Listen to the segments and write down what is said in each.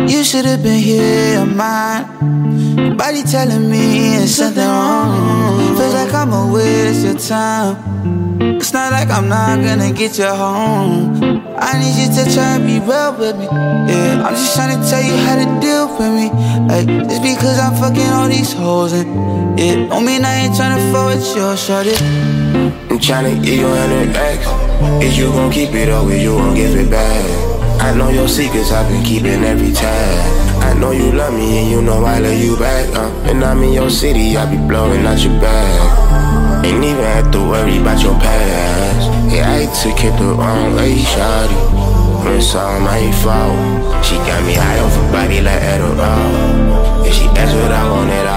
You should've been here, mine. Body telling me it's something wrong. Feels like I'ma waste your time. It's not like I'm not gonna get you home. I need you to try and be real with me. Yeah, I'm just trying to tell you how to deal with me. Like, just because I'm fucking all these hoes and yeah, don't mean I ain't trying to forward your shorty. I'm tryna give you 100 racks. Is you gon' keep it or is you gon' give it back? I know your secrets, I've been keeping every tab. I know you love me and you know I love you back. And I'm in your city, I be blowing out your bag. Ain't even have to worry about your past. Yeah, I took it the wrong way, shawty. It's all my fault. She got me high off her body like Adderall. If she asks what I want it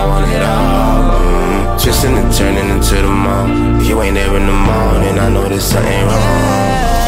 all. Twisting and turning into the mall. If you ain't there in the morning, I know there's something wrong.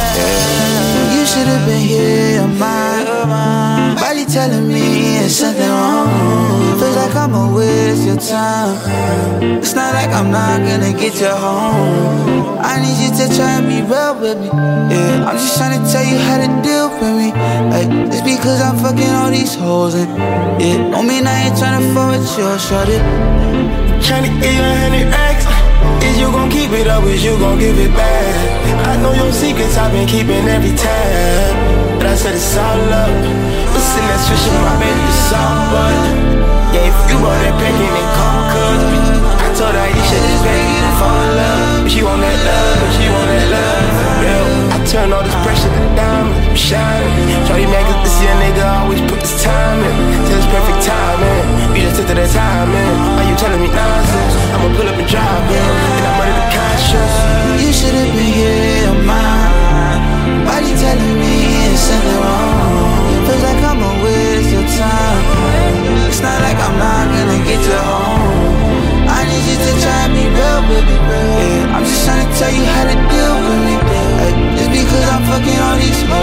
You should've been here, mine. Body telling me it's something wrong. Feels like I'ma waste your time. It's not like I'm not gonna get you home. I need you to try and be real with me. Yeah, I'm just trying to tell you how to deal with me. Like, just because I'm fucking all these hoes and yeah, don't mean I ain't trying to forward your shorty. Tryna give you 100 racks. Is you gon' keep it up, is you gon' give it back? I know your secrets, I've been keeping every tab. But I said it's all up. Listen, that switch in my baby, it's all but. Yeah, if you bought that packing and come cuz I told her you should just beg you to fall in love. But she want that love, but she want that love. Yeah, I turn all this pressure to diamond, I'm shining. Shorty mad cause this young nigga always put this time in. Till it's perfect timing. We just took to that time in. Why you telling me nonsense? I'ma pull up and drive in, and I'm under the conscience. You should've been here, mine. Body telling me it's something wrong. Feels like I'ma waste your time. It's not like I'm not gonna get you home. I need you to try and be real with me. Yeah, I'm just trying to tell you how to deal with me. Like, just because I'm fucking all these